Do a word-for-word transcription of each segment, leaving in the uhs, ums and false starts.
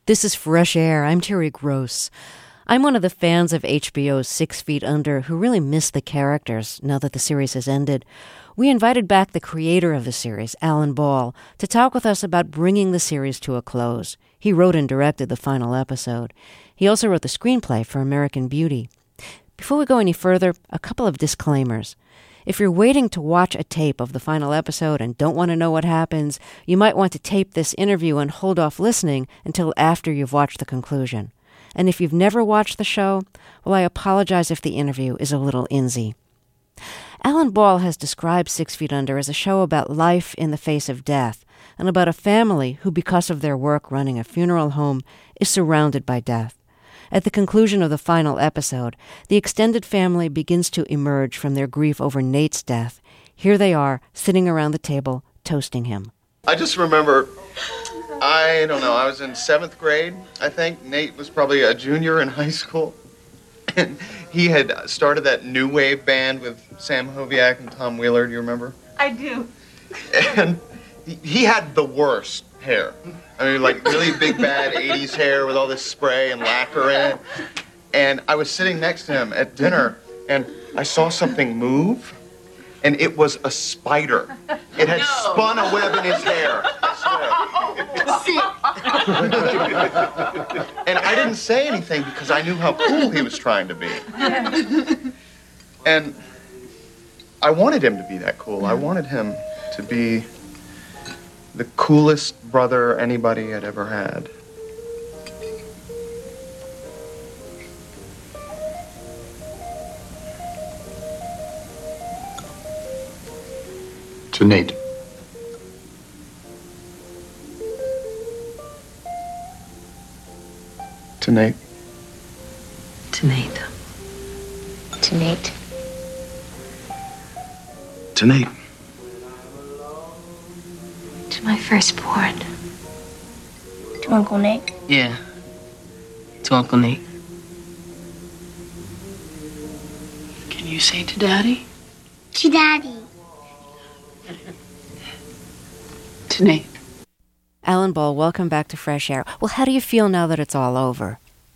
This is Fresh Air. I'm Terry Gross. I'm one of the fans of H B O's Six Feet Under who really miss the characters now that the series has ended. We invited back the creator of the series, Alan Ball, to talk with us about bringing the series to a close. He wrote and directed the final episode. He also wrote the screenplay for American Beauty. Before we go any further, a couple of disclaimers. If you're waiting to watch a tape of the final episode and don't want to know what happens, you might want to tape this interview and hold off listening until after you've watched the conclusion. And if you've never watched the show, well, I apologize if the interview is a little insy. Alan Ball has described Six Feet Under as a show about life in the face of death and about a family who, because of their work running a funeral home, is surrounded by death. At the conclusion of the final episode, the extended family begins to emerge from their grief over Nate's death. Here they are, sitting around the table, toasting him. I just remember, I don't know, I was in seventh grade, I think. Nate was probably a junior in high school. And he had started that new wave band with Sam Hoviak and Tom Wheeler, do you remember? I do. And he, he had the worst hair. I mean, like really big, bad eighties hair with all this spray and lacquer in it. And I was sitting next to him at dinner, and I saw something move, and it was a spider. It had no. spun a web in his hair. And I didn't say anything because I knew how cool he was trying to be. And I wanted him to be that cool. I wanted him to be the coolest brother anybody had ever had. To Nate. To Nate. To Nate. To Nate. To Nate. To my firstborn. To Uncle Nate. Yeah. To Uncle Nate. Can you say to Daddy? To Daddy. To Nate. Alan Ball, welcome back to Fresh Air. Well, how do you feel now that it's all over?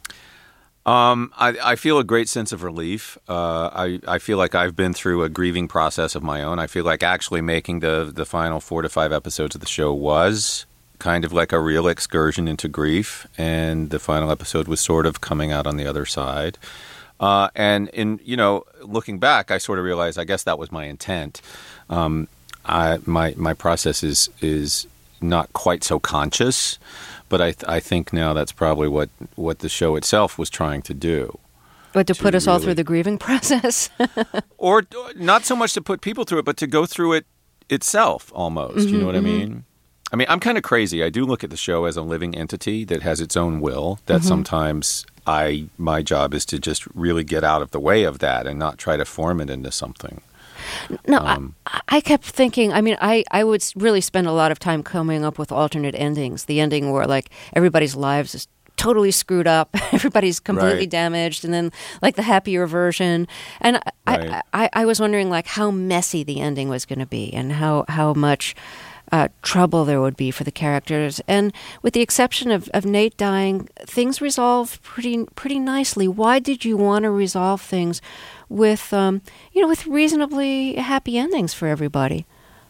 Um, I, I feel a great sense of relief. Uh, I, I feel like I've been through a grieving process of my own. I feel like actually making the, the final four to five episodes of the show was kind of like a real excursion into grief, and the final episode was sort of coming out on the other side. Uh, and in, you know, looking back, I sort of realized, I guess that was my intent. Um, I, my, my process is, is not quite so conscious, but I, th- I think now that's probably what, what the show itself was trying to do. But to, to put us all really, through the grieving process? or not so much to put people through it, but to go through it itself almost. Mm-hmm, you know what mm-hmm. I mean? I mean, I'm kind of crazy. I do look at the show as a living entity that has its own will, that mm-hmm. sometimes I my job is to just really get out of the way of that and not try to form it into something. No, um, I, I kept thinking, I mean, I, I would really spend a lot of time coming up with alternate endings. The ending where, like, everybody's lives is totally screwed up, everybody's completely right. damaged, and then, like, the happier version. And right. I, I, I was wondering, like, how messy the ending was going to be and how, how much uh, trouble there would be for the characters. And with the exception of, of Nate dying, things resolved pretty pretty nicely. Why did you want to resolve things with, um, you know, with reasonably happy endings for everybody?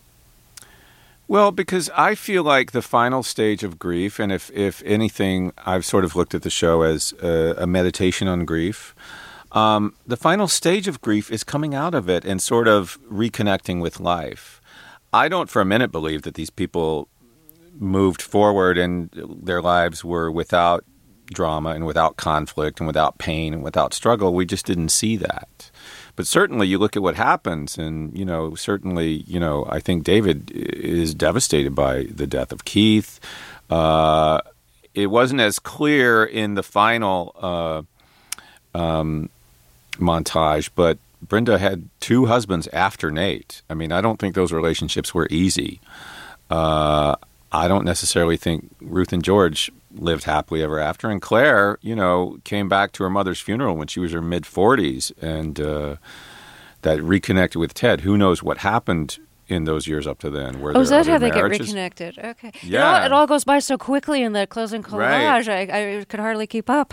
Well, because I feel like the final stage of grief, and if, if anything, I've sort of looked at the show as a, a meditation on grief. Um, the final stage of grief is coming out of it and sort of reconnecting with life. I don't for a minute believe that these people moved forward and their lives were without drama and without conflict and without pain and without struggle. We just didn't see that. But certainly you look at what happens and, you know, certainly, you know, I think David is devastated by the death of Keith. Uh, it wasn't as clear in the final uh, um, montage, but Brenda had two husbands after Nate. I mean, I don't think those relationships were easy. Uh, I don't necessarily think Ruth and George lived happily ever after. And Claire, you know, came back to her mother's funeral when she was in her mid-forties and uh, that reconnected with Ted. Who knows what happened in those years up to then. Were Oh, is there that how other they get marriages? reconnected? Okay. Yeah. It all, it all goes by so quickly in the closing collage. Right. I, I could hardly keep up.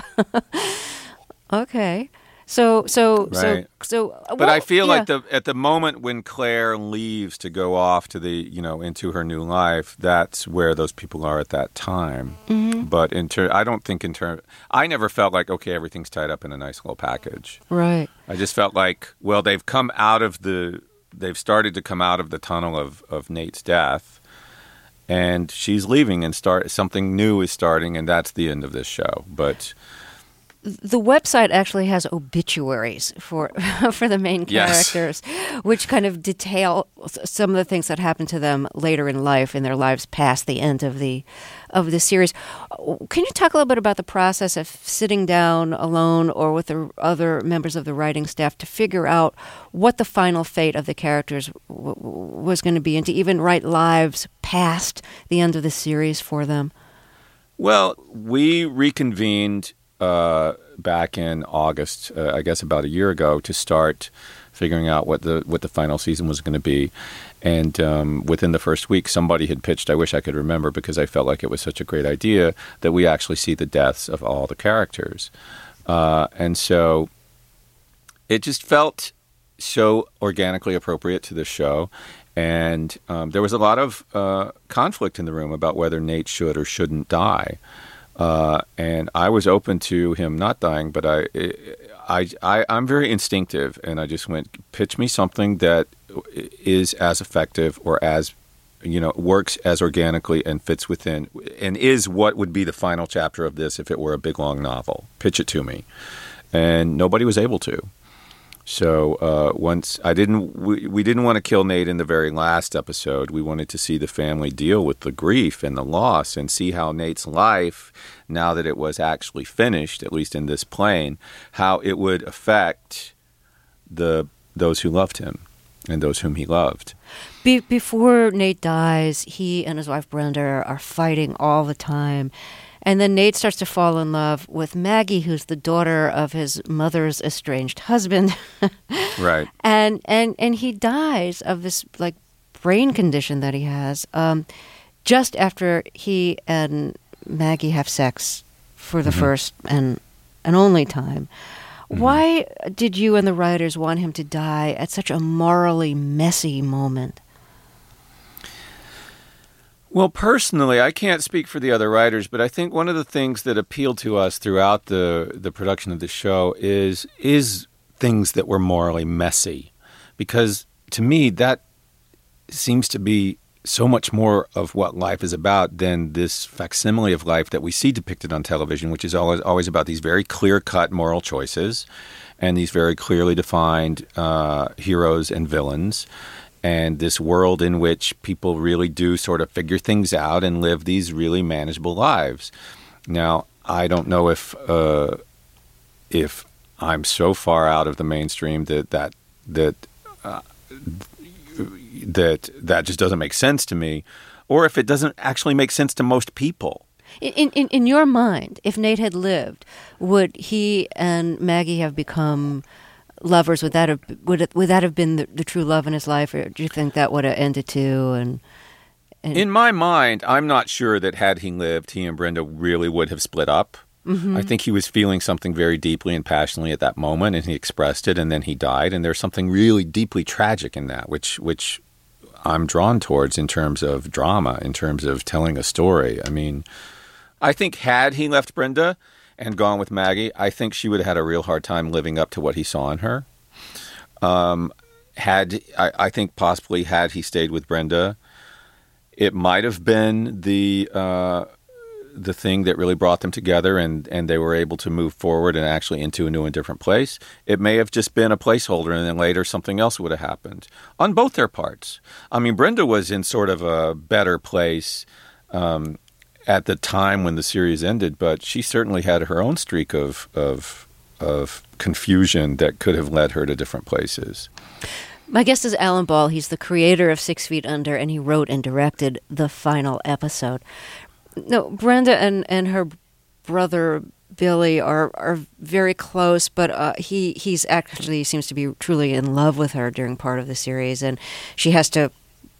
Okay. So, so, Right. so, so. But well, I feel yeah. like the at the moment when Claire leaves to go off to the you know into her new life, that's where those people are at that time. Mm-hmm. But in ter- I don't think in terms. I never felt like okay, everything's tied up in a nice little package. Right. I just felt like well, they've come out of the. They've started to come out of the tunnel of, of Nate's death, and she's leaving, and start something new is starting, and that's the end of this show. But The website actually has obituaries for for the main Yes. characters, which kind of detail s- some of the things that happen to them later in life, in their lives past the end of the of the series. Can you talk a little bit about the process of sitting down alone or with the other members of the writing staff to figure out what the final fate of the characters w- w- was going to be, and to even write lives past the end of the series for them? well, we reconvened. Uh, back in August, uh, I guess about a year ago, to start figuring out what the what the final season was going to be. And um, within the first week, somebody had pitched, I wish I could remember because I felt like it was such a great idea, that we actually see the deaths of all the characters. Uh, and so it just felt so organically appropriate to the show. And um, there was a lot of uh, conflict in the room about whether Nate should or shouldn't die. Uh, and I was open to him not dying, but I, I, I, I'm very instinctive, and I just went, pitch me something that is as effective or as, you know, works as organically and fits within, and is what would be the final chapter of this if it were a big, long novel. Pitch it to me. And nobody was able to. So uh, once I didn't, we, we didn't want to kill Nate in the very last episode. We wanted to see the family deal with the grief and the loss, and see how Nate's life, now that it was actually finished, at least in this plane, how it would affect the those who loved him and those whom he loved. Be- before Nate dies, he and his wife Brenda are fighting all the time. And then Nate starts to fall in love with Maggie, who's the daughter of his mother's estranged husband. Right. And and and he dies of this like brain condition that he has um, just after he and Maggie have sex for the Mm-hmm. first and and only time. Mm-hmm. Why did you and the writers want him to die at such a morally messy moment? Well, personally, I can't speak for the other writers, but I think one of the things that appealed to us throughout the, the production of the show is is things that were morally messy. Because to me, that seems to be so much more of what life is about than this facsimile of life that we see depicted on television, which is always, always about these very clear-cut moral choices and these very clearly defined uh, heroes and villains. And this world in which people really do sort of figure things out and live these really manageable lives. Now, I don't know if uh, if I'm so far out of the mainstream that that that uh, that that just doesn't make sense to me, or if it doesn't actually make sense to most people. In, in in your mind, if Nate had lived, would he and Maggie have become lovers? Would that have would it, would that have been the, the true love in his life, or do you think that would have ended too? And, and in my mind, I'm not sure that had he lived, he and Brenda really would have split up. Mm-hmm. I think he was feeling something very deeply and passionately at that moment, and he expressed it, and then he died. And there's something really deeply tragic in that, which which I'm drawn towards in terms of drama, in terms of telling a story. I mean, I think had he left Brenda and gone with Maggie, I think she would have had a real hard time living up to what he saw in her. Um, had I, I think possibly had he stayed with Brenda, it might have been the uh, the thing that really brought them together, and, and they were able to move forward and actually into a new and different place. It may have just been a placeholder, and then later something else would have happened on both their parts. I mean, Brenda was in sort of a better place Um, at the time when the series ended, but she certainly had her own streak of of of confusion that could have led her to different places. My guest is Alan Ball. He's the creator of Six Feet Under, and he wrote and directed the final episode. No, Brenda and, and her brother Billy are are very close, but uh, he he's actually seems to be truly in love with her during part of the series, and she has to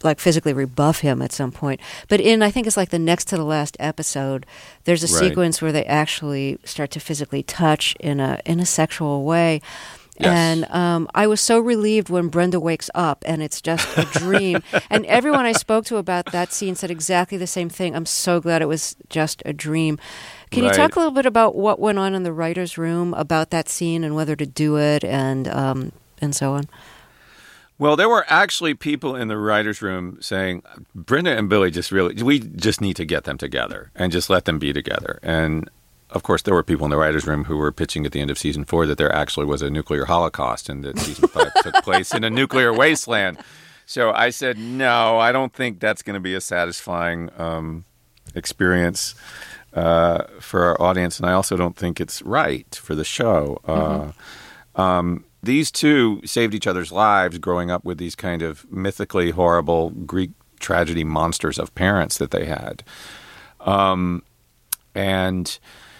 like physically rebuff him at some point. But in, I think it's like the next to the last episode, there's a Right. sequence where they actually start to physically touch in a in a sexual way. Yes. And um, I was so relieved when Brenda wakes up and it's just a dream. And everyone I spoke to about that scene said exactly the same thing. I'm so glad it was just a dream. Can Right. you talk a little bit about what went on in the writer's room about that scene and whether to do it and um, and so on? Well, there were actually people in the writer's room saying, Brenda and Billy just really, we just need to get them together and just let them be together. And of course, there were people in the writer's room who were pitching at the end of season four that there actually was a nuclear holocaust and that season five took place in a nuclear wasteland. So I said, no, I don't think that's going to be a satisfying um, experience uh, for our audience. And I also don't think it's right for the show. Mm-hmm. Uh, um, these two saved each other's lives growing up with these kind of mythically horrible Greek tragedy monsters of parents that they had. Um, and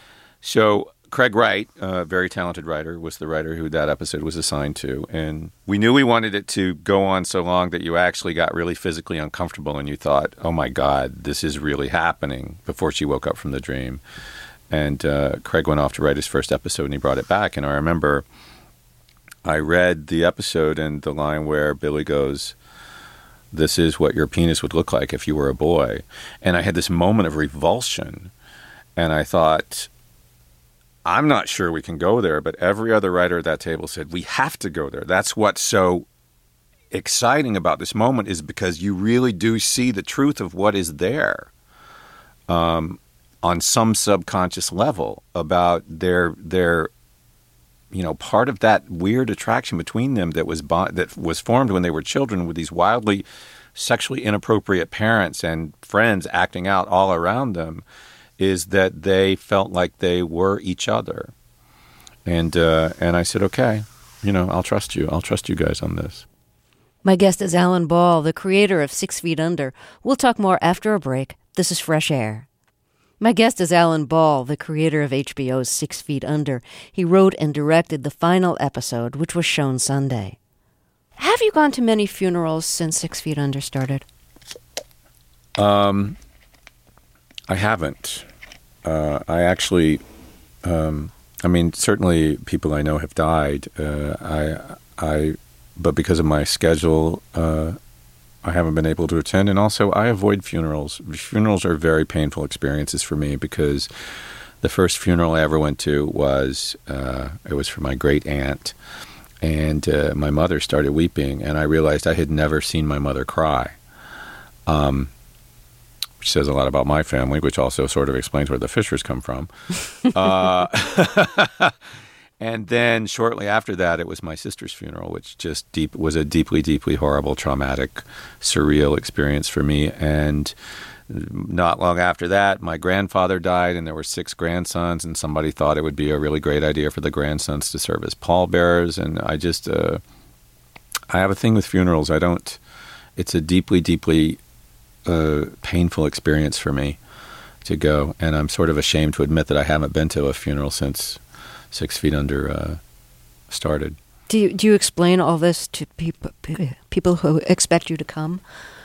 so Craig Wright, a very talented writer, was the writer who that episode was assigned to. And we knew we wanted it to go on so long that you actually got really physically uncomfortable and you thought, oh my God, this is really happening, before she woke up from the dream. And uh, Craig went off to write his first episode and he brought it back. And I remember I read the episode and the line where Billy goes, this is what your penis would look like if you were a boy. And I had this moment of revulsion. And I thought, I'm not sure we can go there, but every other writer at that table said, we have to go there. That's what's so exciting about this moment, is because you really do see the truth of what is there um, on some subconscious level about their their you know, part of that weird attraction between them that was bo- that was formed when they were children with these wildly sexually inappropriate parents and friends acting out all around them, is that they felt like they were each other. And uh, and I said, okay, you know, I'll trust you. I'll trust you guys on this. My guest is Alan Ball, the creator of Six Feet Under. We'll talk more after a break. This is Fresh Air. My guest is Alan Ball, the creator of H B O's Six Feet Under. He wrote and directed the final episode, which was shown Sunday. Have you gone to many funerals since Six Feet Under started? Um, I haven't. Uh, I actually, um, I mean, certainly people I know have died. Uh, I, I, but because of my schedule, uh, I haven't been able to attend, and also I avoid funerals. Funerals are very painful experiences for me because the first funeral I ever went to was uh, it was for my great aunt, and uh, my mother started weeping, and I realized I had never seen my mother cry, um, which says a lot about my family, which also sort of explains where the Fishers come from. uh, And then shortly after that, it was my sister's funeral, which just deep was a deeply, deeply horrible, traumatic, surreal experience for me. And not long after that, my grandfather died, and there were six grandsons, and somebody thought it would be a really great idea for the grandsons to serve as pallbearers. And I just, uh, I have a thing with funerals. I don't, it's a deeply, deeply uh, painful experience for me to go. And I'm sort of ashamed to admit that I haven't been to a funeral since Six Feet Under uh, started. Do you, do you explain all this to people people who expect you to come?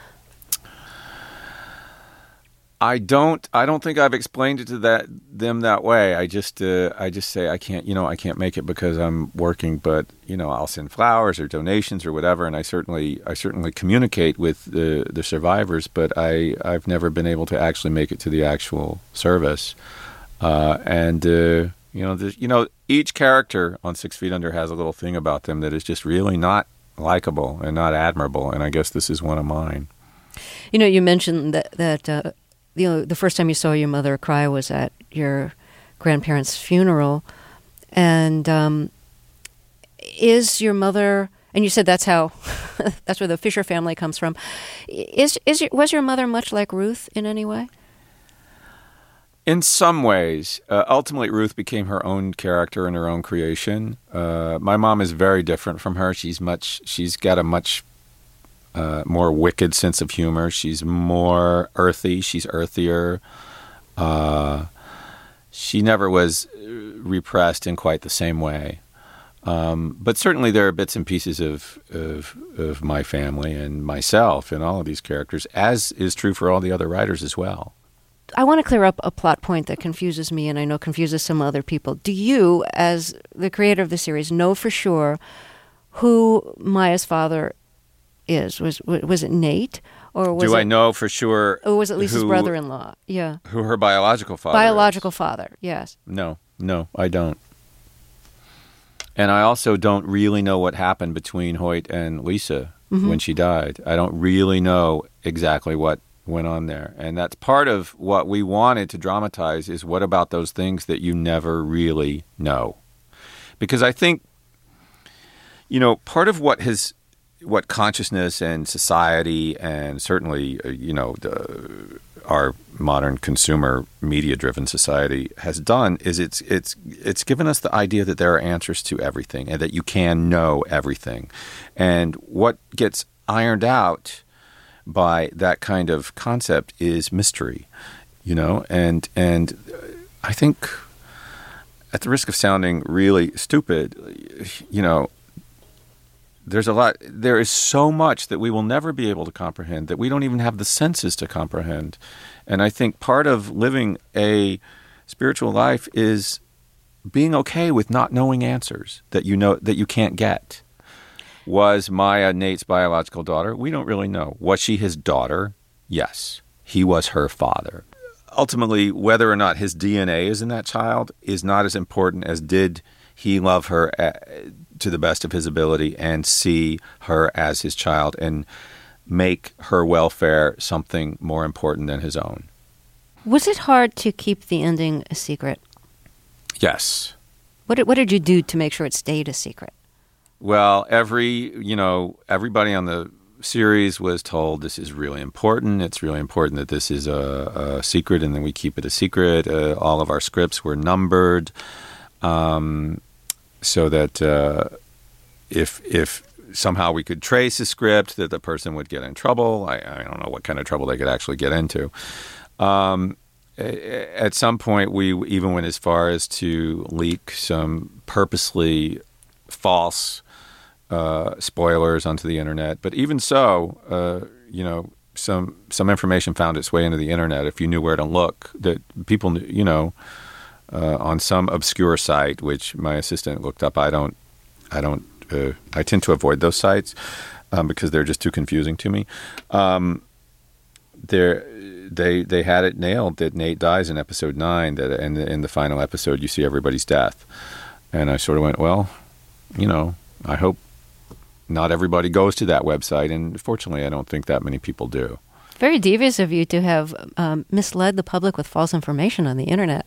I don't. I don't think I've explained it to that them that way. I just. Uh, I just say I can't. You know, I can't make it because I'm working. But you know, I'll send flowers or donations or whatever. And I certainly, I certainly communicate with the the survivors. But I, I've never been able to actually make it to the actual service. Uh, and uh, you know, you know, each character on Six Feet Under has a little thing about them that is just really not likable and not admirable. And I guess this is one of mine. You know, you mentioned that that. Uh, You know, the first time you saw your mother cry was at your grandparents' funeral. And um, is your mother, and you said that's how, that's where the Fisher family comes from. Is is was your mother much like Ruth in any way? In some ways. Uh, ultimately, Ruth became her own character and her own creation. Uh, my mom is very different from her. She's much, she's got a much Uh, more wicked sense of humor. She's more earthy. She's earthier. Uh, she never was repressed in quite the same way. Um, but certainly there are bits and pieces of, of of my family and myself in all of these characters, as is true for all the other writers as well. I want to clear up a plot point that confuses me and I know confuses some other people. Do you, as the creator of the series, know for sure who Maya's father is? Was was it Nate? Or was Do it, I know for sure? Or was it Lisa's who, brother-in-law? Yeah. Who her biological father Biological is. father, yes. No, no, I don't. And I also don't really know what happened between Hoyt and Lisa mm-hmm. when she died. I don't really know exactly what went on there. And that's part of what we wanted to dramatize is what about those things that you never really know? Because I think, you know, part of what has, what consciousness and society and certainly, uh, you know, the, our modern consumer media-driven society has done is it's it's it's given us the idea that there are answers to everything and that you can know everything. And what gets ironed out by that kind of concept is mystery, you know? And and I think at the risk of sounding really stupid, you know, there's a lot, there is so much that we will never be able to comprehend that we don't even have the senses to comprehend. And I think part of living a spiritual life is being okay with not knowing answers that you know, that you can't get. Was Maya Nate's biological daughter? We don't really know. Was she his daughter? Yes. He was her father. Ultimately, whether or not his D N A is in that child is not as important as did he love her to the best of his ability and see her as his child and make her welfare something more important than his own. Was it hard to keep the ending a secret? Yes. What did, what did you do to make sure it stayed a secret? Well, every, you know, everybody on the series was told this is really important. It's really important that this is a, a secret and then we keep it a secret. Uh, all of our scripts were numbered. Um, so that uh, if if somehow we could trace a script, that the person would get in trouble. I, I don't know what kind of trouble they could actually get into. Um, at some point, we even went as far as to leak some purposely false uh, spoilers onto the internet. But even so, uh, you know, some some information found its way into the internet if you knew where to look. That people, knew, you know. Uh, on some obscure site, which my assistant looked up. I don't, I don't, uh, I tend to avoid those sites um, because they're just too confusing to me. Um, they they had it nailed that Nate dies in episode nine. That in the, in the final episode, you see everybody's death, and I sort of went, well, you know, I hope not everybody goes to that website, and fortunately, I don't think that many people do. Very devious of you to have um, misled the public with false information on the internet.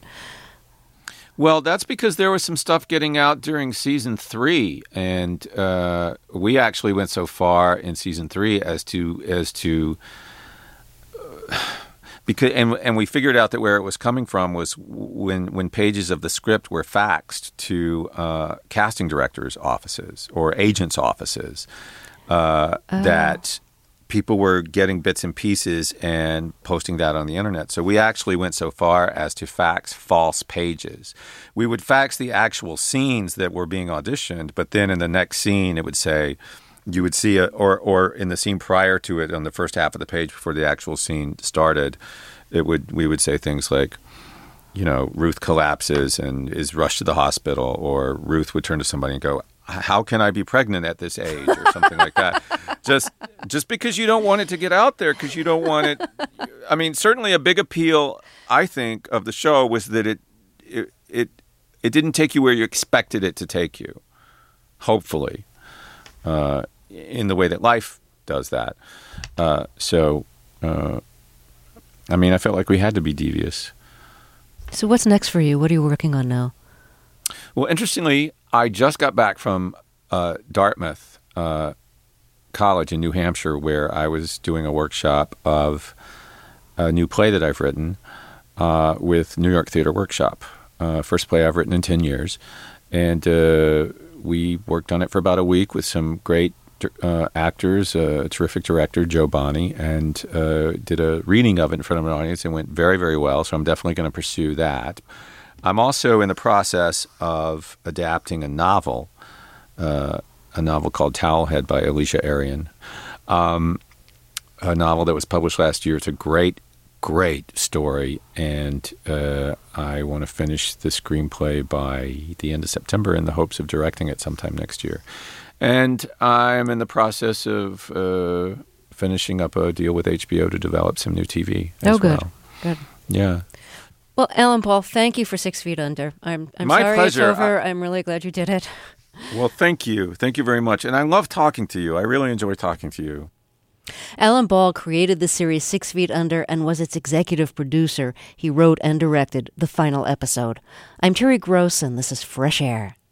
Well, that's because there was some stuff getting out during season three, and uh, we actually went so far in season three as to as to uh, because and and we figured out that where it was coming from was when when pages of the script were faxed to uh, casting directors' offices or agents' offices uh, oh. that. People were getting bits and pieces and posting that on the internet. So we actually went so far as to fax false pages. We would fax the actual scenes that were being auditioned, but then in the next scene it would say, you would see, a, or or in the scene prior to it on the first half of the page before the actual scene started, it would we would say things like, you know, Ruth collapses and is rushed to the hospital, or Ruth would turn to somebody and go, how can I be pregnant at this age, or something like that. Just just because you don't want it to get out there, because you don't want it. I mean, certainly a big appeal, I think, of the show was that it it it, it didn't take you where you expected it to take you, hopefully, uh, in the way that life does that. Uh, so, uh, I mean, I felt like we had to be devious. So what's next for you? What are you working on now? Well, interestingly, I just got back from uh, Dartmouth uh, College in New Hampshire, where I was doing a workshop of a new play that I've written uh, with New York Theater Workshop. Uh, first play I've written in ten years. And uh, we worked on it for about a week with some great uh, actors, uh, a terrific director, Joe Bonney, and uh, did a reading of it in front of an audience and went very, very well. So I'm definitely going to pursue that. I'm also in the process of adapting a novel uh, a novel called Towelhead by Alicia Arian, um, a novel that was published last year. It's a great, great story, and uh, I want to finish the screenplay by the end of September in the hopes of directing it sometime next year. And I'm in the process of uh, finishing up a deal with H B O to develop some new T V as Oh, good. well. Good. Yeah. Well, Alan Ball, thank you for Six Feet Under. I'm, I'm My sorry pleasure. it's over. I- I'm really glad you did it. Well, thank you. Thank you very much. And I love talking to you. I really enjoy talking to you. Alan Ball created the series Six Feet Under and was its executive producer. He wrote and directed the final episode. I'm Terry Gross, and this is Fresh Air.